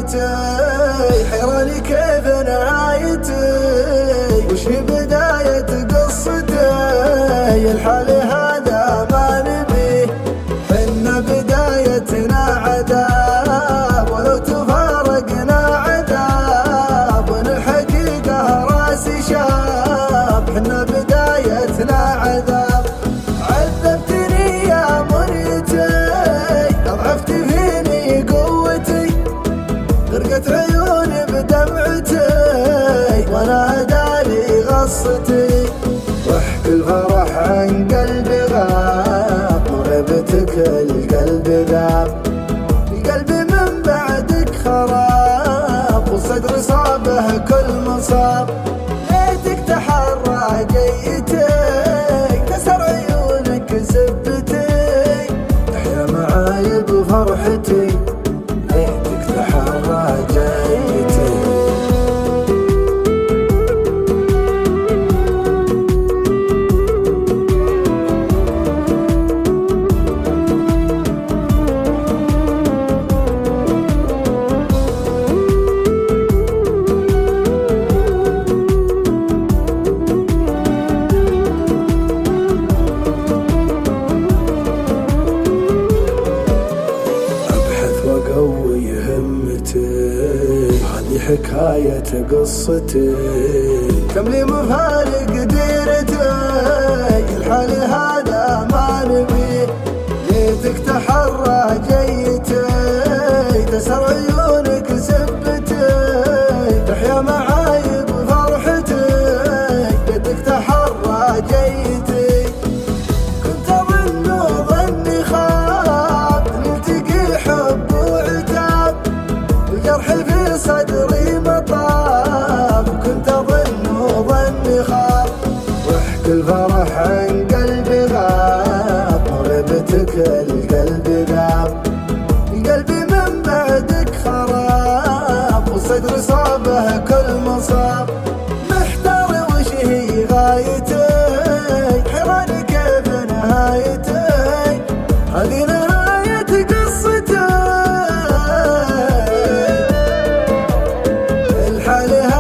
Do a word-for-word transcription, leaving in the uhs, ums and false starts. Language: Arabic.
غايتي، حيراني كيف نهايتي، وش هي بداية قصتي؟ الحال هذا ما نبيه، حنا بدايتنا عذاب، ولو تفارقنا عذاب، والحقيقة راسي شاب، حنا بدايتنا عذاب. عذبتني يا منيتي، أضعفت فيني قوتي، غرقت عيوني بدمعتي، وانا اداري غصتي، واحكي الفرح عن قلبي غاب، وغيبتك القلب ذاب، قلبي من بعدك خراب، والصدر صابه كل مصاب. ليتك تحرى جيتي، كسر عيونك زبتي، تحيا معاي بفرحتي، ليتك تحرى جيتي. وقوي همتي، هذه حكاية قصتي، كم لي مفارق ديرتي، الحال هذا ما نبيه، ليتك تحرى جيتي، تسر عيونك زبتي، تحيا معاي بفرحتي، ليتك تحرى جيتي. كنت أظن ظني خاب، نلتقي حب وعتاب، الجرح في صدري مطاب، كنت أظن ظني خاب، واحكي الفرح عن قلبي غاب، وغيبتك القلب ذاب، قلبي من بعدك خراب، والصدر صابه كل مصاب. محتار وش هي غايتي، حيراني كيف نهايتي، هذه نهاية قصتي، الحال